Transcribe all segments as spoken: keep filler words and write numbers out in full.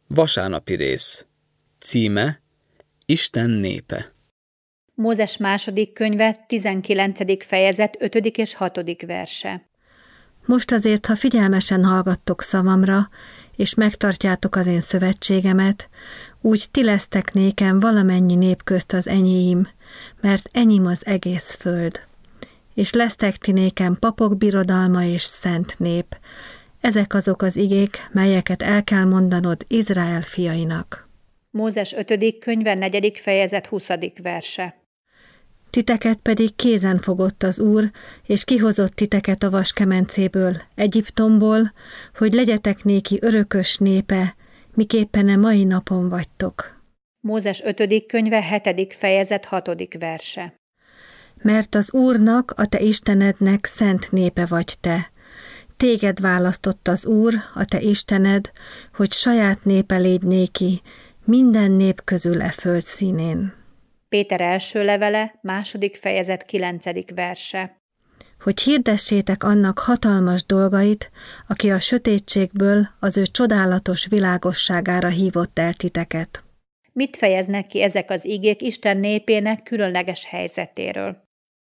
Vasárnapi rész. Címe: Isten népe. Mózes második könyve, tizenkilencedik fejezet, ötödik és hatodik verse. Most azért, ha figyelmesen hallgattok szavamra, és megtartjátok az én szövetségemet, úgy ti lesztek nékem valamennyi nép közt az enyém, mert enyém az egész föld. És lesztek ti nékem papok birodalma és szent nép. Ezek azok az igék, melyeket el kell mondanod Izrael fiainak. Mózes ötödik könyve, negyedik fejezet, huszadik verse. Titeket pedig kézen fogott az Úr, és kihozott titeket a vaskemencéből, Egyiptomból, hogy legyetek néki örökös népe, miképpen e mai napon vagytok. Mózes ötödik könyve, hetedik fejezet, hatodik verse. Mert az Úrnak, a te Istenednek szent népe vagy te. Téged választott az Úr, a te Istened, hogy saját népe légy néki, minden nép közül e föld színén. Péter első levele, második fejezet, kilencedik verse. Hogy hirdessétek annak hatalmas dolgait, aki a sötétségből az ő csodálatos világosságára hívott el titeket. Mit fejeznek ki ezek az igék Isten népének különleges helyzetéről?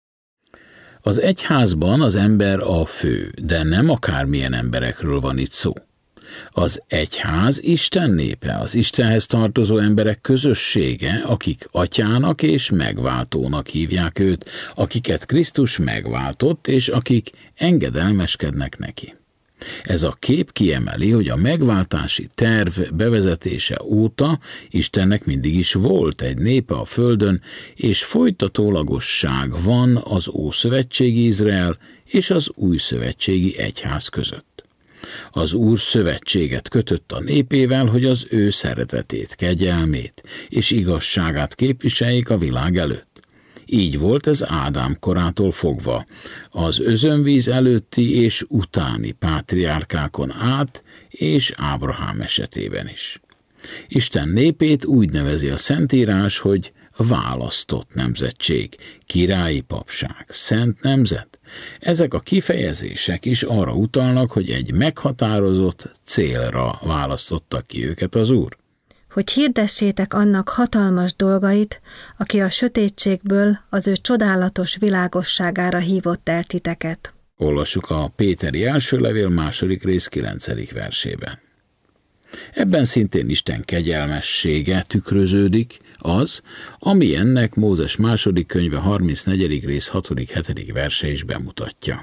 Az egyházban az ember a fő, de nem akármilyen emberekről van itt szó. Az egyház Isten népe, az Istenhez tartozó emberek közössége, akik atyának és megváltónak hívják őt, akiket Krisztus megváltott, és akik engedelmeskednek neki. Ez a kép kiemeli, hogy a megváltási terv bevezetése óta Istennek mindig is volt egy népe a földön, és folytatólagosság van az ószövetségi Izrael és az újszövetségi egyház között. Az Úr szövetséget kötött a népével, hogy az ő szeretetét, kegyelmét és igazságát képviseljék a világ előtt. Így volt ez Ádám korától fogva, az özönvíz előtti és utáni pátriárkákon át, és Ábrahám esetében is. Isten népét úgy nevezi a Szentírás, hogy választott nemzetség, királyi papság, szent nemzet. Ezek a kifejezések is arra utalnak, hogy egy meghatározott célra választotta ki őket az Úr. Hogy hirdessétek annak hatalmas dolgait, aki a sötétségből az ő csodálatos világosságára hívott el titeket. Olvassuk a Péteri első levél második rész kilencedik versében. Ebben szintén Isten kegyelmessége tükröződik, az, ami ennek Mózes második könyve harmincnegyedik rész hatodik-hetedik verse is bemutatja.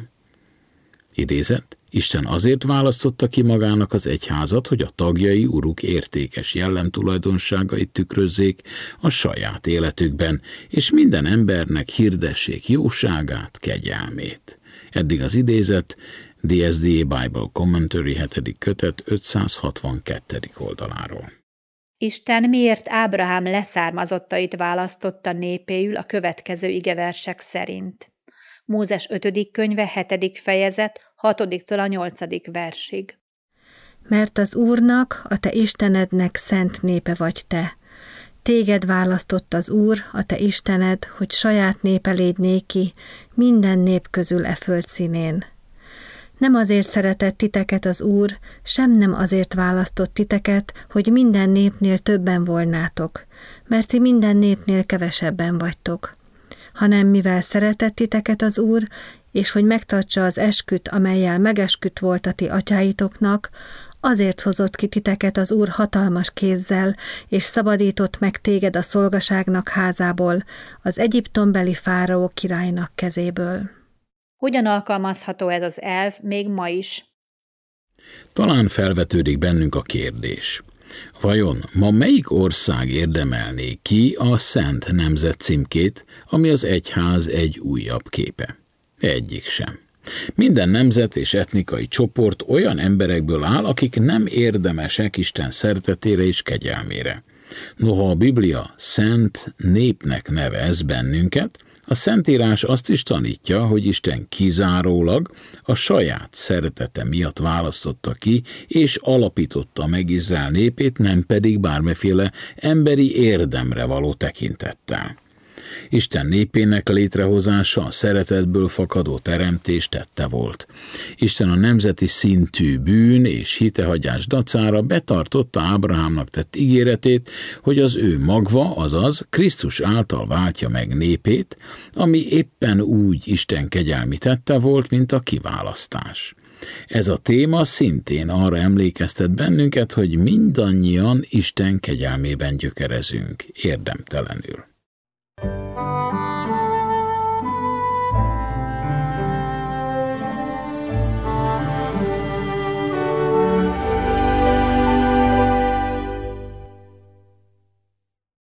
Idézet: Isten azért választotta ki magának az egyházat, hogy a tagjai uruk értékes jellemtulajdonságait tükrözzék a saját életükben, és minden embernek hirdessék jóságát, kegyelmét. Eddig az idézet, dé es dé á Bible Commentary hetedik kötet ötszázhatvankettedik oldaláról. Isten miért Ábrahám leszármazottait választotta népéül a következő igeversek szerint? Mózes ötödik könyve, hetedik fejezet, hatodiktól a nyolcadik versig. Mert az Úrnak, a te Istenednek szent népe vagy te. Téged választott az Úr, a te Istened, hogy saját népe légy néki, minden nép közül e föld színén. Nem azért szeretett titeket az Úr, sem nem azért választott titeket, hogy minden népnél többen volnátok, mert ti minden népnél kevesebben vagytok, hanem mivel szeretett titeket az Úr, és hogy megtartsa az esküt, amellyel megesküdt volt a ti atyáitoknak, azért hozott ki titeket az Úr hatalmas kézzel, és szabadított meg téged a szolgaságnak házából, az egyiptombeli fáraó királynak kezéből. Hogyan alkalmazható ez az elv még ma is? Talán felvetődik bennünk a kérdés. Vajon ma melyik ország érdemelné ki a Szent Nemzet címkét, ami az egyház egy újabb képe? Egyik sem. Minden nemzet és etnikai csoport olyan emberekből áll, akik nem érdemesek Isten szeretetére és kegyelmére. Noha a Biblia szent népnek nevez bennünket, a Szentírás azt is tanítja, hogy Isten kizárólag a saját szeretete miatt választotta ki, és alapította meg Izrael népét, nem pedig bármiféle emberi érdemre való tekintettel. Isten népének létrehozása a szeretetből fakadó teremtés tette volt. Isten a nemzeti szintű bűn és hitehagyás dacára betartotta Ábrahámnak tett ígéretét, hogy az ő magva, azaz Krisztus által váltja meg népét, ami éppen úgy Isten kegyelmi tette volt, mint a kiválasztás. Ez a téma szintén arra emlékeztet bennünket, hogy mindannyian Isten kegyelmében gyökerezünk, érdemtelenül.